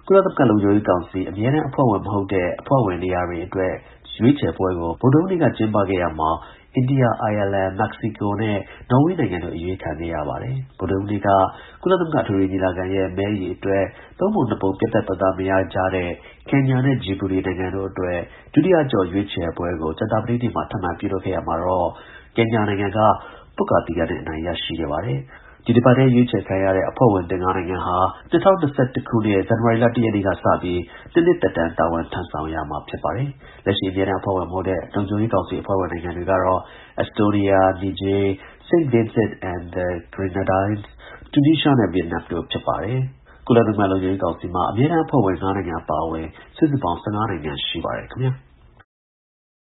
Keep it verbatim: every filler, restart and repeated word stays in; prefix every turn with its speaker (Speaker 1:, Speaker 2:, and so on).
Speaker 1: ကုလသမဂ္ဂလုံခြုံရေးကောင်စီအမြဲတမ်းအဖွဲ့ဝင်မဟုတ်တဲ့အဖွဲ့ဝင်နေရာတွေအတွက်ရွေးချယ်ပွဲကိုဗုဒ္ဓဟူးနေ့ကကျင်းပခဲ့ရမှာအိန္ဒိယ၊အိုင်ယာလန်၊မက္ကဆီကိုနဲ့နော်ဝေးနိုင်ငံတို့အရွေးခံခဲ့ရပါတယ်။ ဗုဒ္ဓဟူးနေ့က ကုလသမဂ္ဂအထွေထွေညီလာခံရဲ့မဲရေအတွက်သုံးပုံနှစ်ပုံပြတ်ပြတ်သားသားမရကြတဲ့ ကင်ညာနဲ့ဂျီဘူတီနိုင်ငံတို့အတွက်ဒုတိယအကျော့ရွေးချယ်ပွဲကိုကြာသပတေးနေ့မှာထပ်မံပြုလုပ်ခဲ့ရာမှာတော့ကင်ညာနိုင်ငံက ပွတ်ကာသီကာနဲ့အနိုင်ရရှိခဲ့ပါတယ်။ ဒီတစ်ပတ်ထဲ ရွေးချယ်ခံရတဲ့ အဖွဲ့ဝင် ၁၅ နိုင်ငံဟာ ၂၀၂၁ ခုနှစ် ဇန်နဝါရီလ ၁ ရက်နေ့ကစပြီး နှစ်နှစ်သက်တမ်း တာဝန်ထမ်းဆောင်ရမှာ ဖြစ်ပါတယ်။ လက်ရှိ အမြဲတမ်းအဖွဲ့ဝင်မဟုတ်တဲ့ လုံခြုံရေးကောင်စီအဖွဲ့ဝင်နိုင်ငံတွေကတော့ အက်စတိုးနီးယား၊ နီဂျေး၊ Saint Vincent and the Grenadines ၊ တူနီးရှားနဲ့ ဗီယက်နမ်တို့ ဖြစ်ပါတယ်။ ကုလသမဂ္ဂလုံခြုံရေးကောင်စီမှာ အမြဲတမ်းအဖွဲ့ဝင် ၅ နိုင်ငံအပါအဝင် စုစုပေါင်း ၁၅ နိုင်ငံ ရှိပါတယ် ခင်ဗျာ။